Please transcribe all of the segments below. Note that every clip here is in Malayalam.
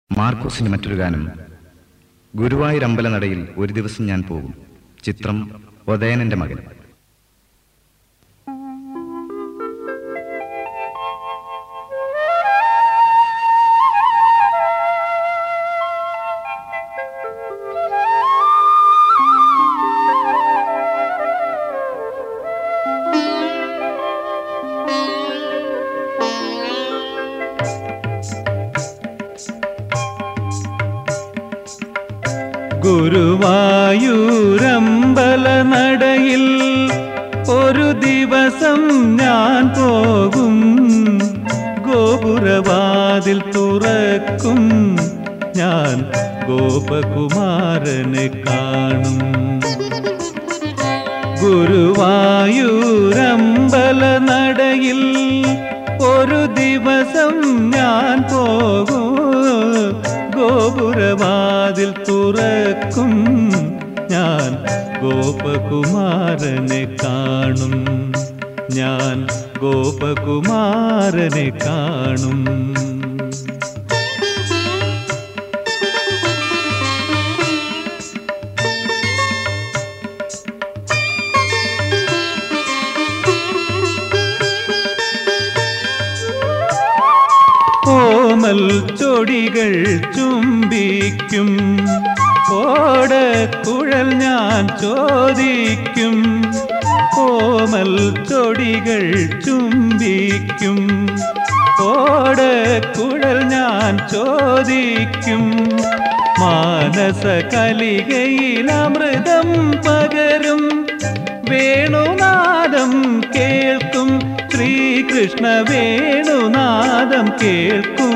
മാർക്കോസിന്റെ മറ്റൊരു ഗാനം. ഗുരുവായൂർ അമ്പലനടയിൽ ഒരു ദിവസം ഞാൻ പോകും. ചിത്രം ഒതയനന്റെ മകൻ. ഗുരുവായൂരമ്പലനടയിൽ ഒരു ദിവസം ഞാൻ പോകും. ഗോപുരവാതിൽ തുറക്കും, ഞാൻ ഗോപകുമാരനെ കാണും. ഗുരുവായൂരമ്പലനടയിൽ ഒരു ദിവസം ഞാൻ പോകും. ഗോപുരവാതിൽ തുറക്കും, ഞാൻ ഗോപകുമാരനെ കാണും. ഞാൻ ഗോപകുമാരനെ കാണും. കോമൽ ചൊടികൾ ചുംബിക്കും, ഓടക്കുഴൽ ഞാൻ ചോദിക്കും. കോമൽ ചൊടികൾ ചുംബിക്കും, ഓടക്കുഴൽ ഞാൻ ചോദിക്കും. മാനസ കലികയിൽ അമൃതം പകരും, വേണുനാദം കേൾക്കും. ശ്രീകൃഷ്ണ വേണുനാദം കേൾക്കും.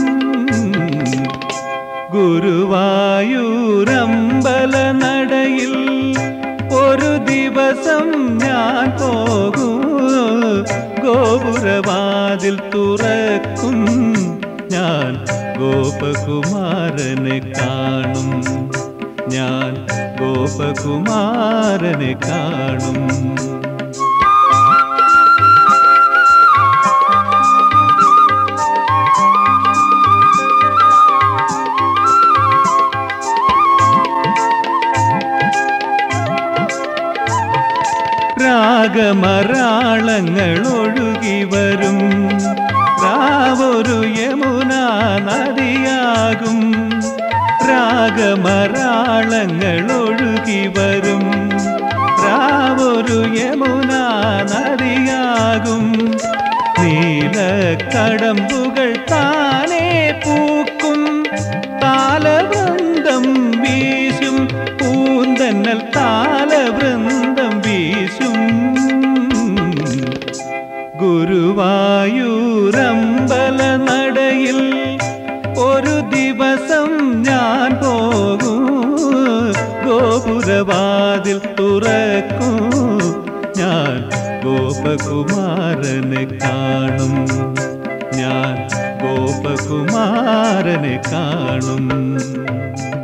ഗുരുവായൂരമ്പലനടയിൽ ഒരു ദിവസം ഞാൻ പോകും. ഗോപുരവാതിൽ തുറക്കും, ഞാൻ ഗോപകുമാരനെ കാണും. ഞാൻ ഗോപകുമാരനെ കാണും. രാഗമരാളങ്ങൾ ഒഴുകി വരും, രാവൊരു യമുനാ നദിയാകും. രാഗമരാളങ്ങൾ ഒഴുകി വരും, രാവൊരു യമുനാ നദിയാകും. നീലക്കടമ്പുകൾ താനേ പൂക്കും, താലവൃന്ദം വീശും. പൂന്തന്നൽ താലവൃന്ദം വീശും. ഗുരുവായൂരമ്പലനടയിൽ ഒരു ദിവസം ഞാൻ പോകും. ഗോപുരവാതിൽ തുറക്കും, ഞാൻ ഗോപകുമാരനെ കാണും. ഞാൻ ഗോപകുമാരനെ കാണും.